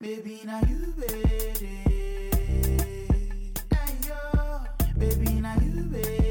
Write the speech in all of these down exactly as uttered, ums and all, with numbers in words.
Baby, now you ready? Ayo, baby, now you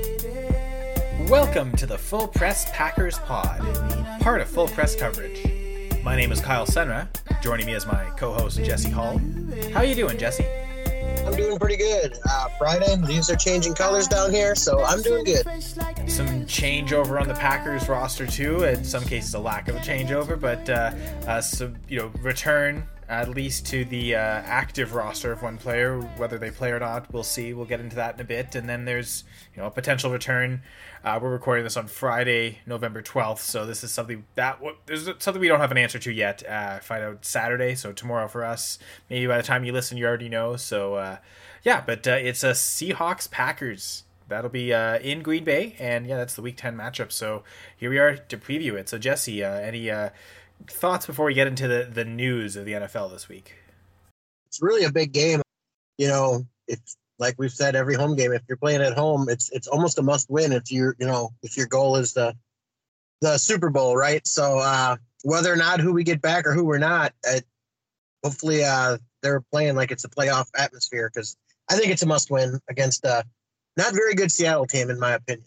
ready? Welcome to the Full Press Packers Pod, part of Full Press Coverage. My name is Kyle Senra. Joining me is my co-host Jesse Hall. How you doing, Jesse? I'm doing pretty good. Uh, Friday, leaves are changing colors down here, so I'm doing good. Some changeover on the Packers roster too. In some cases, a lack of a changeover, but uh, uh, some you know return at least to the uh, active roster of one player. Whether they play or not, we'll see. We'll get into that in a bit. And then there's you know a potential return. Uh, we're recording this on Friday, November twelfth, so this is something that there's something we don't have an answer to yet. Uh, find out Saturday, so tomorrow for us. Maybe by the time you listen, you already know. So uh, yeah, but uh, it's a Seahawks Packers. That'll be uh, in Green Bay, and yeah, that's the Week ten matchup. So here we are to preview it. So Jesse, uh, any uh, thoughts before we get into the, the news of the N F L this week? It's really a big game. You know, it's like we've said, every home game, if you're playing at home, it's it's almost a must win if you're, you know, if your goal is the the Super Bowl, right? So uh, whether or not who we get back or who we're not, it, hopefully uh, they're playing like it's a playoff atmosphere, because I think it's a must win against a not very good Seattle team, in my opinion.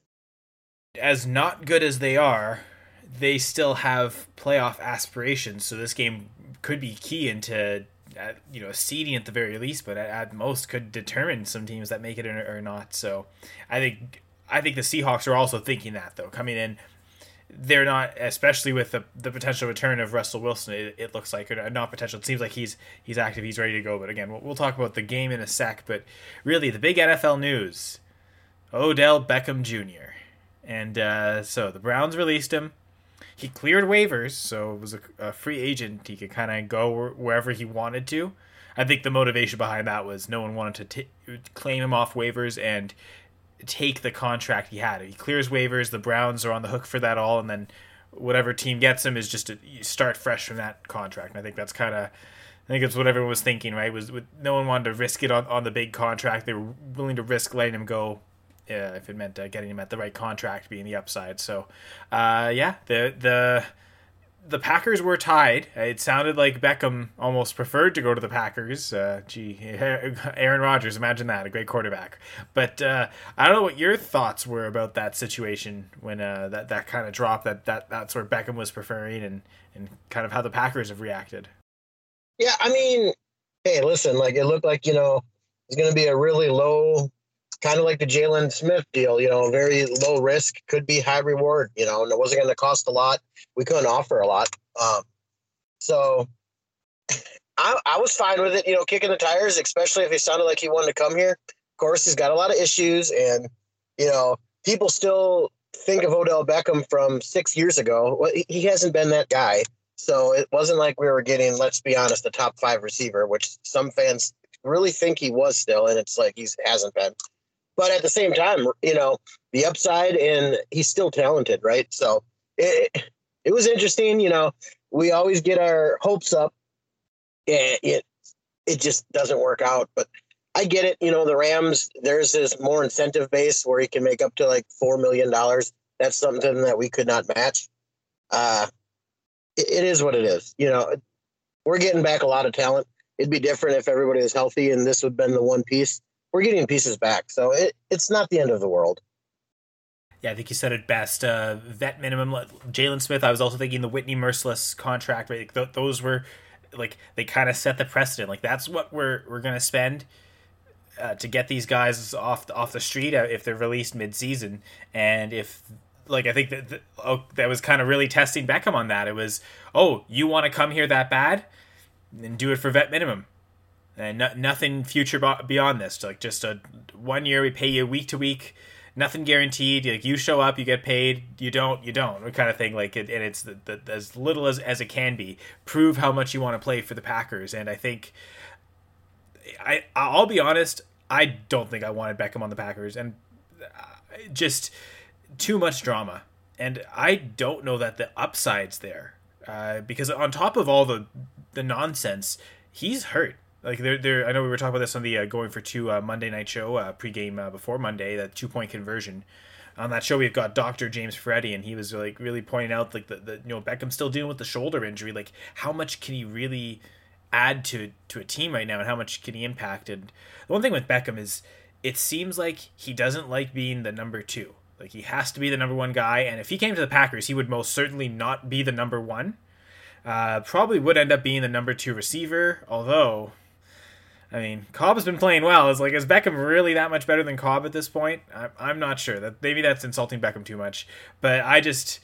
As not good as they are, they still have playoff aspirations, so this game could be key into uh, you know seeding at the very least, but at, at most could determine some teams that make it or, or not. So I think I think the Seahawks are also thinking that, though, coming in. They're not, especially with the, the potential return of Russell Wilson, it, it looks like, or not potential, it seems like he's he's active, he's ready to go. But again, we'll, we'll talk about the game in a sec. But really, the big N F L news, Odell Beckham Junior And uh, so the Browns released him. He cleared waivers, so it was a, a free agent. He could kind of go wherever he wanted to. I think the motivation behind that was no one wanted to t- claim him off waivers and take the contract he had. He clears waivers, the Browns are on the hook for that all, and then whatever team gets him is just to start fresh from that contract. And I think that's kind of, I think it's what everyone was thinking, right? Was with, no one wanted to risk it on, on the big contract. They were willing to risk letting him go uh, if it meant uh, getting him at the right contract, being the upside. So, uh, yeah, the the the Packers were tied. It sounded like Beckham almost preferred to go to the Packers. Uh, gee, Aaron Rodgers, imagine that, a great quarterback. But uh, I don't know what your thoughts were about that situation when uh, that, that kind of dropped, that, that that's where Beckham was preferring, and, and kind of how the Packers have reacted. Yeah, I mean, hey, listen, like it looked like, you know, it's going to be a really low, kind of like the Jalen Smith deal, you know, very low risk, could be high reward, you know, and it wasn't going to cost a lot. We couldn't offer a lot. Um, so I, I was fine with it, you know, kicking the tires, especially if he sounded like he wanted to come here. Of course, he's got a lot of issues, and, you know, people still think of Odell Beckham from six years ago. Well, he hasn't been that guy. So it wasn't like we were getting, let's be honest, a top five receiver, which some fans really think he was still, and it's like he hasn't been. But at the same time, you know, the upside, and he's still talented, right? So it it was interesting. You know, we always get our hopes up. It, it, it just doesn't work out. But I get it. You know, the Rams, there's this more incentive base where he can make up to like four million dollars. That's something that we could not match. Uh, it, it is what it is. You know, we're getting back a lot of talent. It'd be different if everybody was healthy, and this would have been the one piece. We're getting pieces back, so it, it's not the end of the world. Yeah, I think you said it best. Uh, vet minimum, Jalen Smith. I was also thinking the Whitney Merciless contract. Right? Th- those were like they kind of set the precedent. Like that's what we're we're gonna spend uh, to get these guys off off the street if they're released mid-season. And if like I think that that, oh, that was kind of really testing Beckham on that. It was, oh, you want to come here that bad, then do it for vet minimum. And no, nothing future beyond this. Like just a one year, we pay you week to week, nothing guaranteed. Like you show up, you get paid. You don't, you don't. Kind of thing. Like it, and it's the, the, as little as, as it can be. Prove how much you want to play for the Packers. And I think, I I'll be honest, I don't think I wanted Beckham on the Packers, and just too much drama. And I don't know that the upside's there uh, because on top of all the the nonsense, he's hurt. Like they're, they're, I know we were talking about this on the uh, Going for Two uh, Monday night show, uh, pregame uh, before Monday, that two point conversion. On that show, we've got Doctor James Ferretti, and he was like really pointing out like the, the you know Beckham's still dealing with the shoulder injury. Like how much can he really add to to a team right now and how much can he impact. And the one thing with Beckham is it seems like he doesn't like being the number two. Like he has to be the number one guy, and if he came to the Packers, he would most certainly not be the number one. Uh, probably would end up being the number two receiver, although, I mean, Cobb's been playing well. Is like is Beckham really that much better than Cobb at this point? I, I'm not sure. That maybe that's insulting Beckham too much, but I just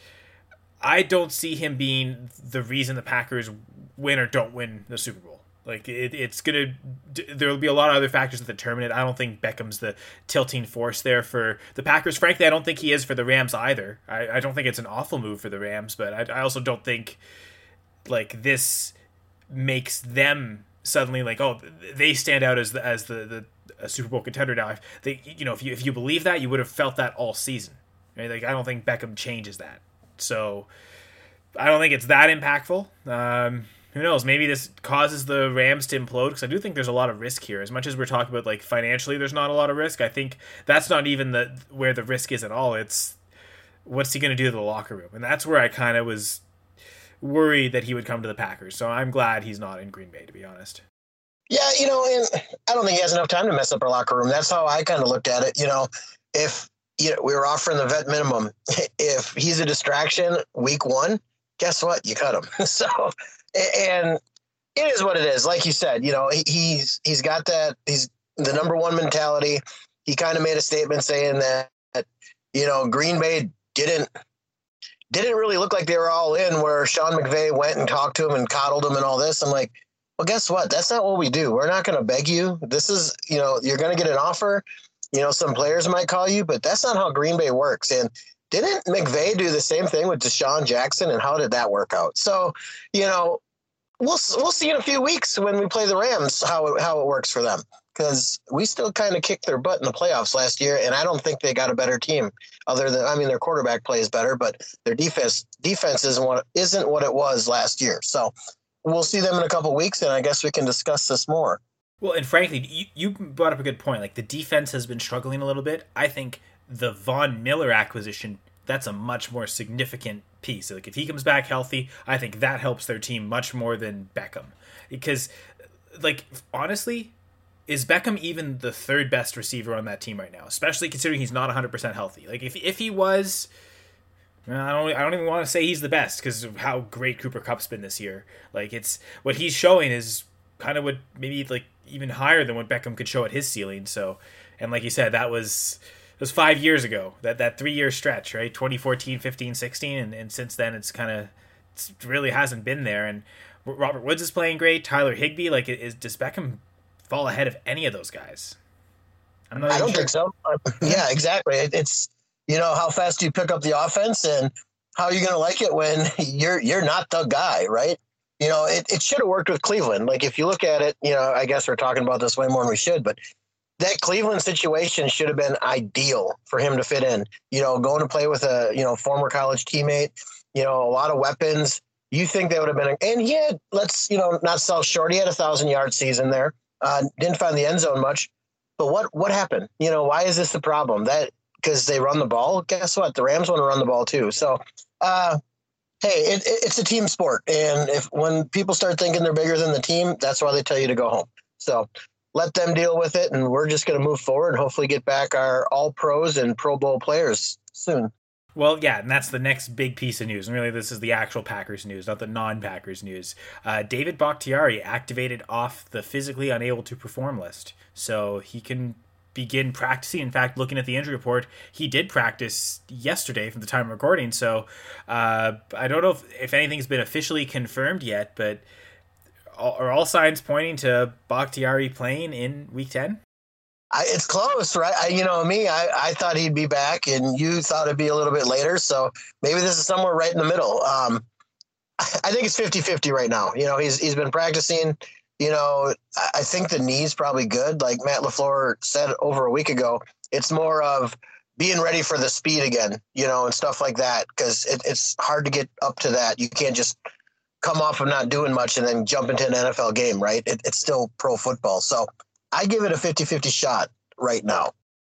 I don't see him being the reason the Packers win or don't win the Super Bowl. Like it, it's gonna, there'll be a lot of other factors that determine it. I don't think Beckham's the tilting force there for the Packers. Frankly, I don't think he is for the Rams either. I, I don't think it's an awful move for the Rams, but I, I also don't think like this makes them suddenly like, oh, they stand out as the as the, the a Super Bowl contender now. If they, you know, if you if you believe that, you would have felt that all season. Right? Like I don't think Beckham changes that. So I don't think it's that impactful. Um, who knows? Maybe this causes the Rams to implode, because I do think there's a lot of risk here. As much as we're talking about like financially, there's not a lot of risk. I think that's not even the where the risk is at all. It's what's he going to do to the locker room, and that's where I kind of was worried that he would come to the Packers. So I'm glad he's not in Green Bay, to be honest. Yeah, you know, and I don't think he has enough time to mess up our locker room. That's how I kind of looked at it. You know, if you know, we were offering the vet minimum, if he's a distraction week one, guess what? You cut him. So, and it is what it is. Like you said, you know, he's he's got that. He's the number one mentality. He kind of made a statement saying that, you know, Green Bay didn't didn't really look like they were all in, where Sean McVay went and talked to him and coddled him and all this. I'm like, well, guess what? That's not what we do. We're not going to beg you. This is, you know, you're going to get an offer. You know, some players might call you, but that's not how Green Bay works. And didn't McVay do the same thing with Deshaun Jackson? And how did that work out? So, you know, we'll we'll see in a few weeks when we play the Rams how it, how it works for them, because we still kind of kicked their butt in the playoffs last year, and I don't think they got a better team. Other than, I mean, their quarterback plays better, but their defense defense isn't what isn't what it was last year. So we'll see them in a couple of weeks, and I guess we can discuss this more. Well, and frankly, you, you brought up a good point. Like, the defense has been struggling a little bit. I think the Von Miller acquisition, that's a much more significant piece. Like, if he comes back healthy, I think that helps their team much more than Beckham. Because, like, honestly, is Beckham even the third best receiver on that team right now? Especially considering he's not one hundred percent healthy. Like, if if he was, I don't I don't even want to say he's the best because of how great Cooper Kupp's been this year. Like, it's what he's showing is kind of what maybe like even higher than what Beckham could show at his ceiling. So, and like you said, that was it was five years ago, that that three year stretch, right? twenty fourteen, fifteen, sixteen, and, and since then it's kind of it's really hasn't been there. And Robert Woods is playing great. Tyler Higbee, like, is does Beckham fall ahead of any of those guys? I'm not I don't sure. think so. Yeah, exactly. It, it's, you know, how fast do you pick up the offense, and how are you going to like it when you're you're not the guy, right? You know, it, it should have worked with Cleveland. Like, if you look at it, you know, I guess we're talking about this way more than we should, but that Cleveland situation should have been ideal for him to fit in. You know, going to play with a, you know, former college teammate, you know, a lot of weapons. You think that would have been, a, and he had, let's, you know, not sell short. He had a thousand yard season there. Uh, didn't find the end zone much, but what, what happened? You know, why is this the problem? That because they run the ball? Guess what? The Rams want to run the ball too. So, uh, hey, it, it, it's a team sport. And if when people start thinking they're bigger than the team, that's why they tell you to go home. So let them deal with it. And we're just going to move forward and hopefully get back our all pros and Pro Bowl players soon. Well, yeah, and that's the next big piece of news. And really, this is the actual Packers news, not the non-Packers news. Uh, David Bakhtiari activated off the physically unable to perform list. So he can begin practicing. In fact, looking at the injury report, he did practice yesterday from the time of recording. So uh, I don't know if, if anything's been officially confirmed yet, but all, are all signs pointing to Bakhtiari playing in Week ten? I, it's close, right? I, you know, me, I, I thought he'd be back, and you thought it'd be a little bit later. So maybe this is somewhere right in the middle. Um, I think it's fifty-fifty right now. You know, he's he's been practicing. You know, I think the knee's probably good. Like Matt LaFleur said over a week ago, it's more of being ready for the speed again, you know, and stuff like that, because it, it's hard to get up to that. You can't just come off of not doing much and then jump into an N F L game, right? It, it's still pro football. So I give it a fifty-fifty shot right now.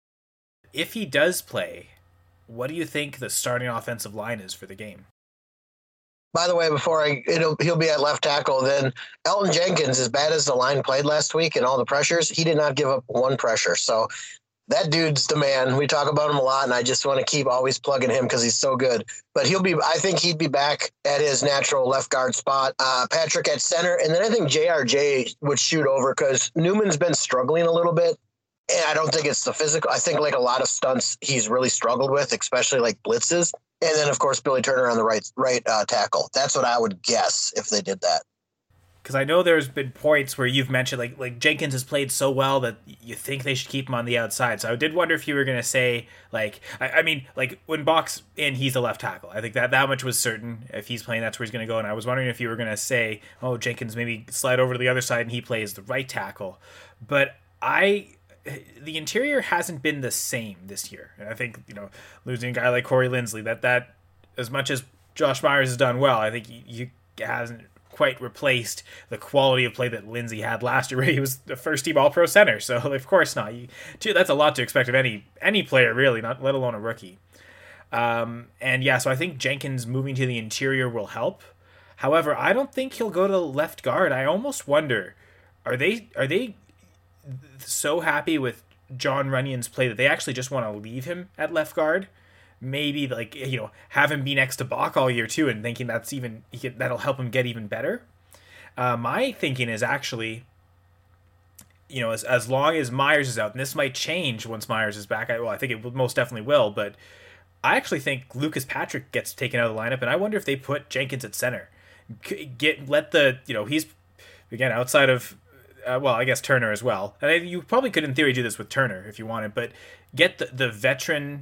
If he does play, what do you think the starting offensive line is for the game? By the way, before I, it'll, he'll be at left tackle. Then Elton Jenkins, as bad as the line played last week and all the pressures, he did not give up one pressure. So that dude's the man. We talk about him a lot, and I just want to keep always plugging him because he's so good. But he'll be, I think he'd be back at his natural left guard spot. Uh, Patrick at center, and then I think J R J would shoot over because Newman's been struggling a little bit. And I don't think it's the physical. I think like a lot of stunts he's really struggled with, especially like blitzes. And then, of course, Billy Turner on the right right uh, tackle. That's what I would guess if they did that. Because I know there's been points where you've mentioned like like Jenkins has played so well that you think they should keep him on the outside. So I did wonder if you were going to say like I, I mean like when Bach's in, he's a left tackle. I think that that much was certain. If he's playing, that's where he's going to go. And I was wondering if you were going to say, oh, Jenkins maybe slide over to the other side and he plays the right tackle. But I. The interior hasn't been the same this year. And I think, you know, losing a guy like Corey Linsley, that, that as much as Josh Myers has done well, I think he, he hasn't quite replaced the quality of play that Lindsey had last year, where he was the first team All-Pro center. So, of course not. You, that's a lot to expect of any any player, really, not let alone a rookie. Um, and, yeah, so I think Jenkins moving to the interior will help. However, I don't think he'll go to left guard. I almost wonder, are they are they... so happy with John Runyon's play that they actually just want to leave him at left guard? Maybe like, you know, have him be next to Bach all year too, and thinking that's even he can, that'll help him get even better. Uh, my thinking is actually, you know, as as long as Myers is out, and this might change once Myers is back. I, well, I think it most definitely will, but I actually think Lucas Patrick gets taken out of the lineup, and I wonder if they put Jenkins at center. Get let the you know he's again outside of. Uh, well, I guess Turner as well. And you probably could, in theory, do this with Turner if you wanted, but get the, the veteran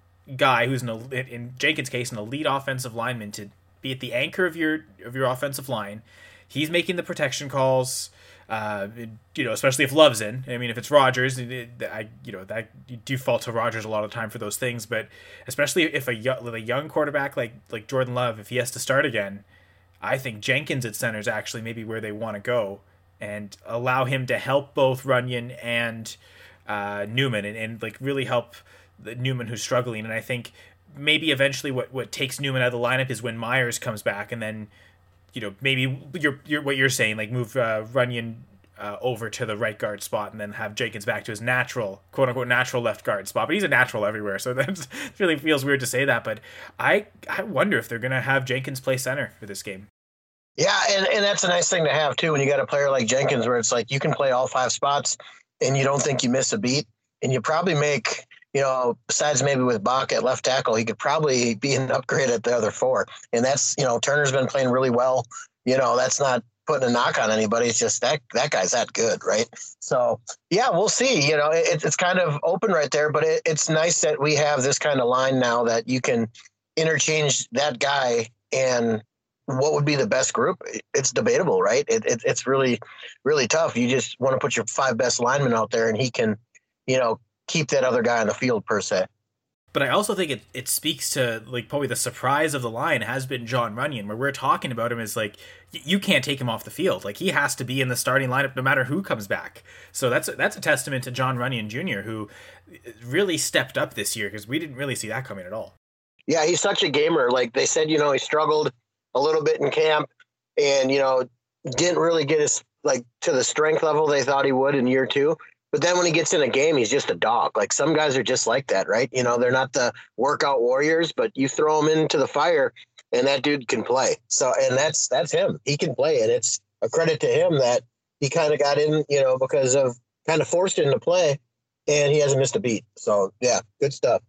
guy who's, an, in Jenkins' case, an elite offensive lineman to be at the anchor of your of your offensive line. He's making the protection calls, uh, you know, especially if Love's in. I mean, if it's Rodgers, I you know that you default to Rodgers a lot of the time for those things, but especially if a young, a young quarterback like like Jordan Love, if he has to start again, I think Jenkins at center is actually maybe where they want to go. And allow him to help both Runyon and uh, Newman, and, and like really help the Newman who's struggling. And I think maybe eventually what, what takes Newman out of the lineup is when Myers comes back, and then you know maybe you're, you're what you're saying, like move uh, Runyon uh, over to the right guard spot, and then have Jenkins back to his natural quote unquote natural left guard spot. But he's a natural everywhere, so that really feels weird to say that. But I I wonder if they're gonna have Jenkins play center for this game. Yeah, and, and that's a nice thing to have, too, when you got a player like Jenkins where it's like you can play all five spots and you don't think you miss a beat. And you probably make, you know, besides maybe with Bach at left tackle, he could probably be an upgrade at the other four. And that's, you know, Turner's been playing really well. You know, that's not putting a knock on anybody. It's just that that guy's that good, right? So, yeah, we'll see. You know, it, it's kind of open right there, but it, it's nice that we have this kind of line now that you can interchange that guy and what would be the best group? It's debatable, right? It, it, it's really, really tough. You just want to put your five best linemen out there and he can, you know, keep that other guy on the field per se. But I also think it, it speaks to like probably the surprise of the line has been John Runyon, where we're talking about him as like, you can't take him off the field. Like he has to be in the starting lineup no matter who comes back. So that's, that's a testament to John Runyon Junior, who really stepped up this year because we didn't really see that coming at all. Yeah, he's such a gamer. Like they said, you know, he struggled a little bit in camp and, you know, didn't really get his like to the strength level they thought he would in year two. But then when he gets in a game, he's just a dog. Like some guys are just like that, right? You know, they're not the workout warriors, but you throw him into the fire and that dude can play. So, and that's, that's him. He can play. And it's a credit to him that he kind of got in, you know, because of kind of forced into play and he hasn't missed a beat. So yeah, good stuff.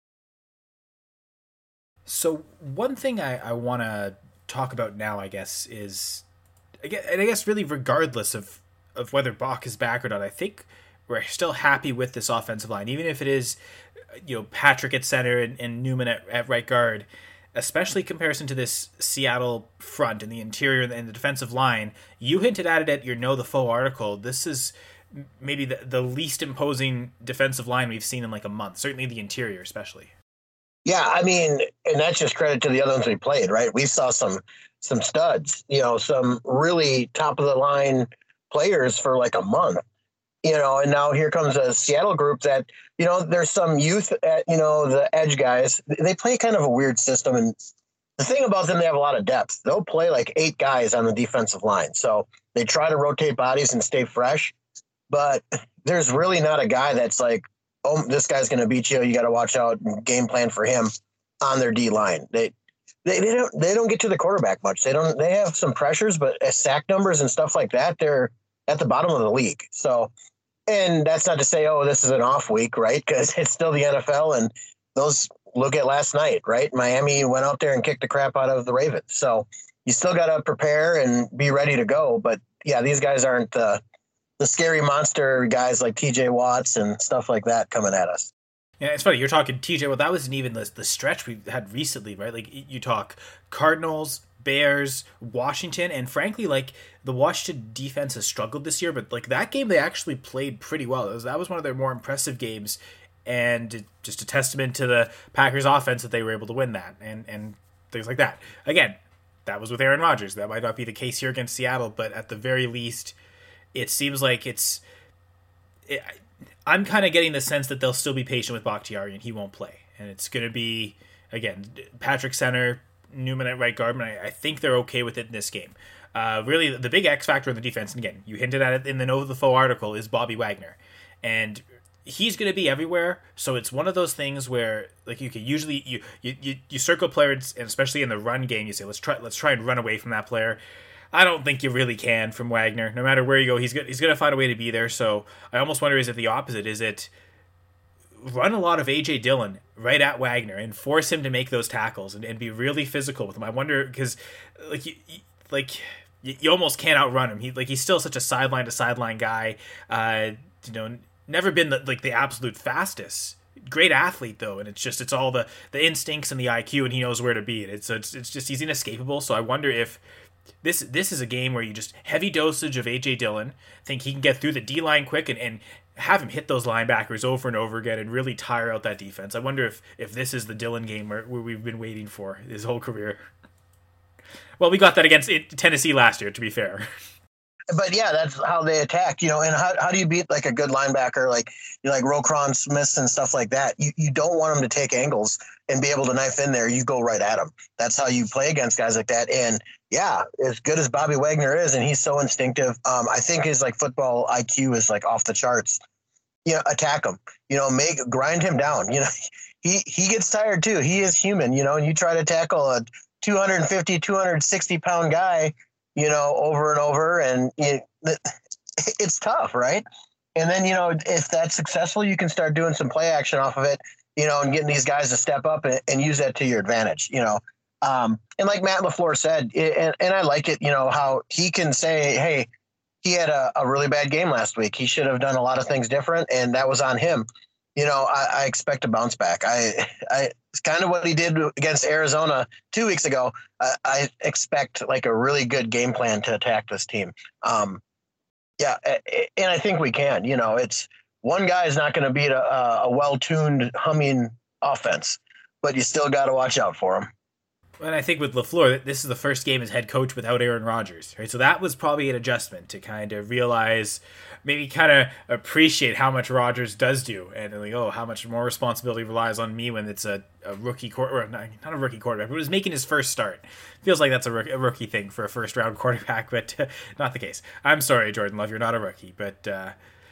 So one thing I, I want to talk about now, I guess, is, and I guess really regardless of, of whether Bach is back or not, I think we're still happy with this offensive line, even if it is, you know, Patrick at center and, and Newman at, at right guard, especially in comparison to this Seattle front and the interior and the defensive line. You hinted at it at your Know the Foe article. This is maybe the, the least imposing defensive line we've seen in like a month, certainly the interior especially. Yeah, I mean, and that's just credit to the other ones we played, right? We saw some some studs, you know, some really top of the line players for like a month, you know, and now here comes a Seattle group that, you know, there's some youth at, you know, the edge guys. They play kind of a weird system, and the thing about them, they have a lot of depth. They'll play like eight guys on the defensive line. So they try to rotate bodies and stay fresh. But there's really not a guy that's like, oh, this guy's going to beat you. You got to watch out and game plan for him on their D line. They, they they don't they don't get to the quarterback much. They don't. They have some pressures, but as sack numbers and stuff like that, they're at the bottom of the league. So, and that's not to say, oh, this is an off week, right? Because it's still the N F L, and those look at last night, right? Miami went out there and kicked the crap out of the Ravens. So you still got to prepare and be ready to go. But yeah, these guys aren't the the scary monster guys like T J Watts and stuff like that coming at us. Yeah, it's funny. You're talking T J. Well, that wasn't even the, the stretch we had recently, right? Like, you talk Cardinals, Bears, Washington, and frankly, like, the Washington defense has struggled this year, but, like, that game they actually played pretty well. That was, that was one of their more impressive games, and just a testament to the Packers offense that they were able to win that, and, and things like that. Again, that was with Aaron Rodgers. That might not be the case here against Seattle, but at the very least, it seems like it's... It, I'm kind of getting the sense that they'll still be patient with Bakhtiari and he won't play. And it's going to be, again, Patrick center, Newman at right guard, and I, I think they're okay with it in this game. Uh, really, the big X factor in the defense, and again, you hinted at it in the Nova the Foe article, is Bobby Wagner. And he's going to be everywhere, so it's one of those things where, like, you can usually, you, you, you, you circle players, and especially in the run game, you say, let's try, let's try and run away from that player. I don't think you really can from Wagner. No matter where you go, he's go- he's going to find a way to be there. So I almost wonder, is it the opposite? Is it run a lot of A J Dillon right at Wagner and force him to make those tackles and, and be really physical with him? I wonder, because like you, like you, you almost can't outrun him. He like he's still such a sideline to sideline guy. Uh, you know, never been the, like the absolute fastest. Great athlete though, and it's just it's all the the instincts and the I Q, and he knows where to be. It's it's, it's just he's inescapable. So I wonder if. This this is a game where you just heavy dosage of A J Dillon, think he can get through the D-line quick and, and have him hit those linebackers over and over again and really tire out that defense. I wonder if, if this is the Dillon game where, where we've been waiting for his whole career. Well, we got that against Tennessee last year, to be fair. But yeah, that's how they attack, you know, and how how do you beat like a good linebacker, like, you know, like Roquan Smith and stuff like that? You you don't want them to take angles and be able to knife in there. You go right at them. That's how you play against guys like that. And yeah, as good as Bobby Wagner is, and he's so instinctive, um, I think his like football I Q is like off the charts. You know, attack him, you know, make grind him down. You know, he he gets tired too. He is human, you know, and you try to tackle a two fifty, two sixty pound guy, you know, over and over, and you, it's tough, right? And then, you know, if that's successful, you can start doing some play action off of it, you know, and getting these guys to step up and, and use that to your advantage, you know. Um, and like Matt LaFleur said, it, and, and I like it, you know, how he can say, hey, he had a, a really bad game last week. He should have done a lot of things different, and that was on him. You know, I, I expect a bounce back. I, I, it's kind of what he did against Arizona two weeks ago. I, I expect like a really good game plan to attack this team. Um, yeah, and I think we can. You know, it's one guy is not going to beat a, a well-tuned, humming offense, but you still got to watch out for him. And I think with LaFleur, this is the first game as head coach without Aaron Rodgers, right? So that was probably an adjustment to kind of realize, maybe kind of appreciate how much Rodgers does do, and like, oh, how much more responsibility relies on me when it's a, a rookie quarter, or not, not a rookie quarterback, but it was making his first start. Feels like that's a rookie, a rookie thing for a first round quarterback, but uh, not the case. I'm sorry, Jordan Love, you're not a rookie, but uh,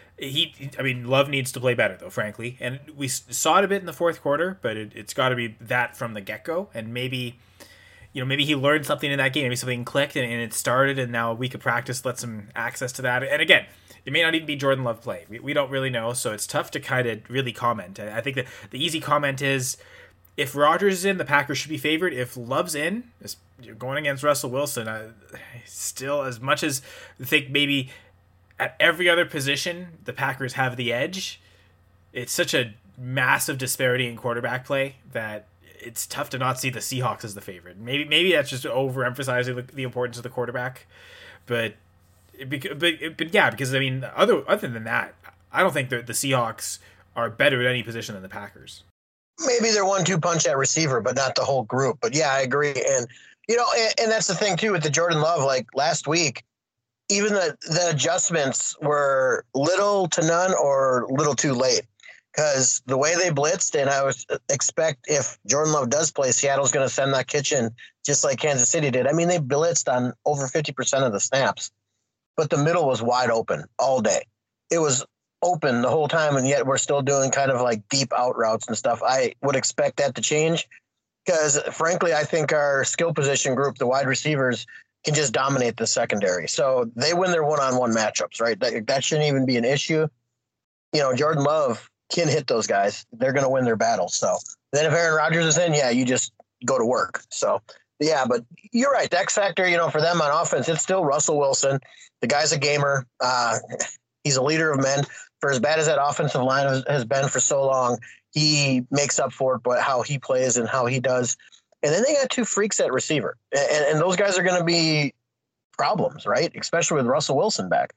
he, I mean, Love needs to play better though, frankly, and we saw it a bit in the fourth quarter, but it, it's got to be that from the get go, and maybe. You know, maybe he learned something in that game. Maybe something clicked and, and it started, and now a week of practice lets him access to that. And again, it may not even be Jordan Love play. We, we don't really know, so it's tough to kind of really comment. I, I think that the easy comment is, if Rodgers is in, the Packers should be favored. If Love's in, you're going against Russell Wilson. I, still, as much as I think maybe at every other position the Packers have the edge, it's such a massive disparity in quarterback play that it's tough to not see the Seahawks as the favorite. Maybe maybe that's just overemphasizing the, the importance of the quarterback, but, but but yeah, because I mean, other other than that, I don't think that the Seahawks are better at any position than the Packers. Maybe they're one two punch at receiver, but not the whole group. But yeah, I agree, and you know, and, and that's the thing too with the Jordan Love. Like last week, even the the adjustments were little to none or little too late. because the way they blitzed, and I would expect if Jordan Love does play, Seattle's going to send that kitchen just like Kansas City did. I mean, they blitzed on over fifty percent of the snaps, but the middle was wide open all day. It was open the whole time, and yet we're still doing kind of like deep out routes and stuff. I would expect that to change because, frankly, I think our skill position group, the wide receivers, can just dominate the secondary. So they win their one-on-one matchups, right? That, that shouldn't even be an issue. You know, Jordan Love can hit those guys. They're going to win their battle. So then if Aaron Rodgers is in, yeah, you just go to work. So, yeah, but you're right. The X factor, you know, for them on offense, it's still Russell Wilson. The guy's a gamer. Uh, he's a leader of men. For as bad as that offensive line has, has been for so long, he makes up for it, but how he plays and how he does. And then they got two freaks at receiver. And, and those guys are going to be problems, right? Especially with Russell Wilson back.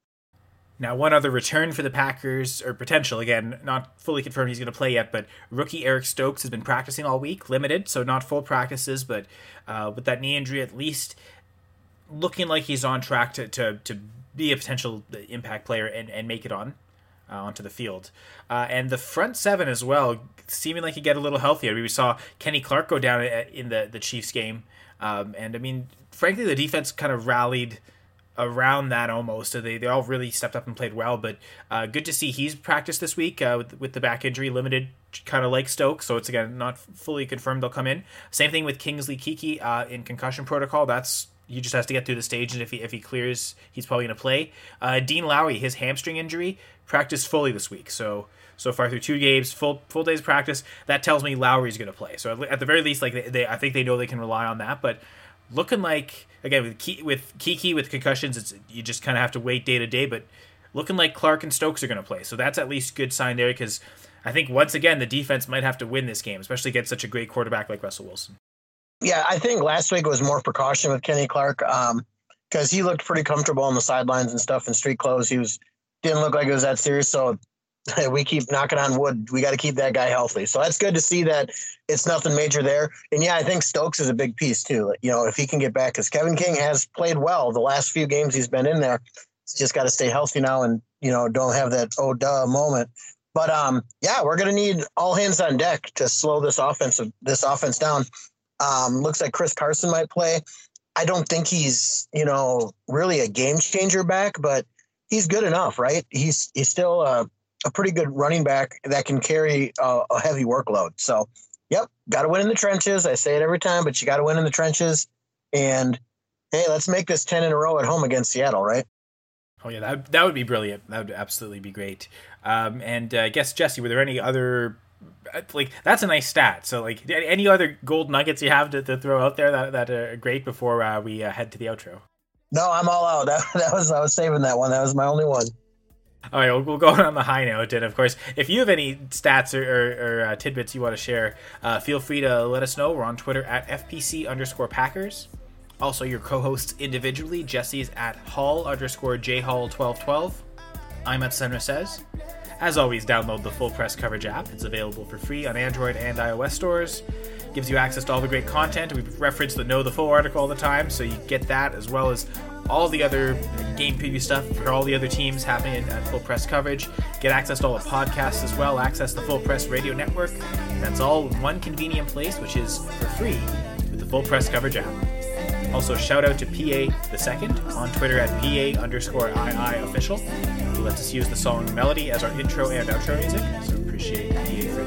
Now, one other return for the Packers, or potential, again, not fully confirmed he's going to play yet, but rookie Eric Stokes has been practicing all week, limited, so not full practices, but uh, with that knee injury, at least looking like he's on track to, to, to be a potential impact player and, and make it on. Uh, onto the field. Uh, and the front seven as well, seeming like he get a little healthier. We saw Kenny Clark go down in the, the Chiefs game. Um, and, I mean, frankly, the defense kind of rallied around that almost. So they, they all really stepped up and played well. But uh, good to see he's practiced this week uh, with, with the back injury, limited, kind of like Stokes. So it's, again, not fully confirmed they'll come in. Same thing with Kingsley Keke uh, in concussion protocol. That's He just has to get through the stage, and if he if he clears, he's probably going to play. Uh, Dean Lowry, his hamstring injury, practiced fully this week. So so far through two games, full full days practice. That tells me Lowry's going to play. So at the very least, like they, they, I think they know they can rely on that. But looking like, again, with Key, with Keke with concussions, it's you just kind of have to wait day to day. But looking like Clark and Stokes are going to play. So that's at least a good sign there, because I think once again the defense might have to win this game, especially against such a great quarterback like Russell Wilson. Yeah, I think last week was more precaution with Kenny Clark because um, he looked pretty comfortable on the sidelines and stuff in street clothes. He was didn't look like it was that serious. So we keep knocking on wood. We got to keep that guy healthy. So that's good to see that it's nothing major there. And yeah, I think Stokes is a big piece too. You know, if he can get back, because Kevin King has played well the last few games he's been in there. He's just got to stay healthy now and, you know, don't have that oh duh moment. But um, yeah, we're going to need all hands on deck to slow this offense this offense down. Um, looks like Chris Carson might play. I don't think he's, you know, really a game changer back, but he's good enough, right? He's he's still a, a pretty good running back that can carry a, a heavy workload. So, yep, got to win in the trenches. I say it every time, but you got to win in the trenches. And, hey, let's make this ten in a row at home against Seattle, right? Oh, yeah, that, that would be brilliant. That would absolutely be great. Um, and uh, I guess, Jesse, were there any other... Like, that's a nice stat. So, like, any other gold nuggets you have to, to throw out there that, that are great before uh, we uh, head to the outro? No, I'm all out. That, that was I was saving that one. That was my only one. All right, we'll, we'll go on the high note. And, of course, if you have any stats or, or, or uh, tidbits you want to share, uh, feel free to let us know. We're on Twitter at F P C underscore Packers. Also, your co-hosts individually, Jesse's at Hall underscore J Hall twelve twelve. I'm at Senra Says. As always, download the Full Press Coverage app. It's available for free on Android and iOS stores. Gives you access to all the great content. We reference the Know the Full article all the time, so you get that as well as all the other game preview stuff for all the other teams happening at Full Press Coverage. Get access to all the podcasts as well. Access the Full Press Radio Network. That's all in one convenient place, which is for free with the Full Press Coverage app. Also, shout out to P A the Second on Twitter at P A underscore II official. He lets us use the song Melody as our intro and outro music, so appreciate P A for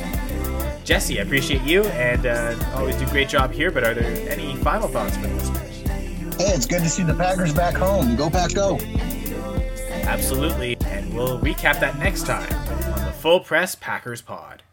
that. Jesse, I appreciate you, and uh, always do a great job here, but are there any final thoughts for the listeners? Hey, it's good to see the Packers back home. Go Pack Go! Absolutely, and we'll recap that next time on the Full Press Packers Pod.